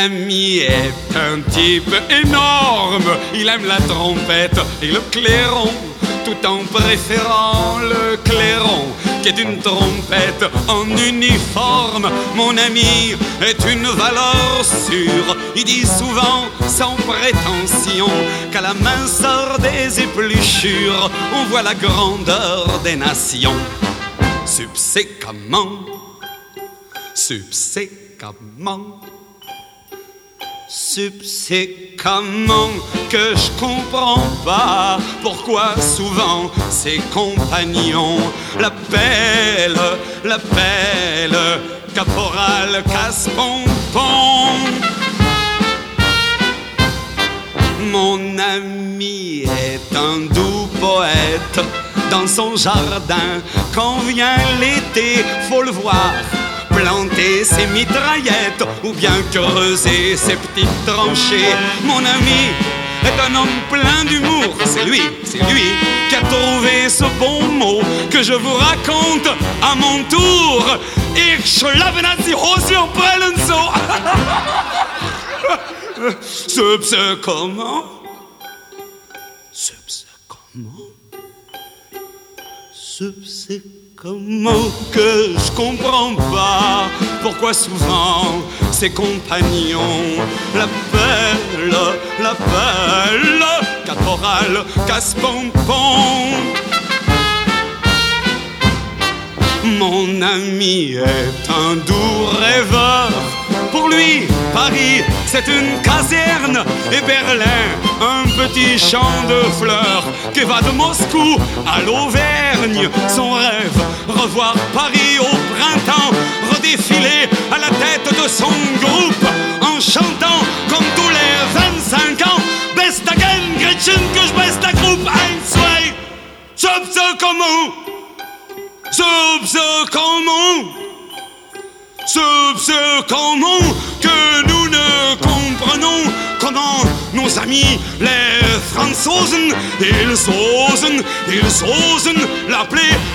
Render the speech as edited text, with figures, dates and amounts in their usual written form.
ami est un type énorme. Il aime la trompette et le clairon, tout en préférant le clairon, qui est une trompette en uniforme. Mon ami est une valeur sûre. Il dit souvent, sans prétention, qu'à la minceur des épluchures, on voit la grandeur des nations. Subséquemment, que je comprends pas pourquoi souvent ses compagnons l'appellent caporal casse-pompon. Mon ami est un doux poète. Dans son jardin, quand vient l'été, faut le voir planter ses mitraillettes ou bien creuser ses petites tranchées. Mon ami est un homme plein d'humour. C'est lui qui a trouvé ce bon mot que je vous raconte à mon tour. Ich schlafe die Hose und prellen so. C'est comment? C'est comment que je comprends pas pourquoi souvent ses compagnons l'appellent caporal casse-pompon. Mon ami est un doux rêveur. Pour lui, Paris, c'est une caserne et Berlin, un petit champ de fleurs qui va de Moscou à l'Auvergne. Son rêve, revoir Paris au printemps, redéfiler à la tête de son groupe en chantant comme tous les 25 ans. Best again, Gretchen, que je baisse la groupe. Ein, zwei, comment que nous ne comprenons comment nos amis les Franzosen, ils osen l'appeler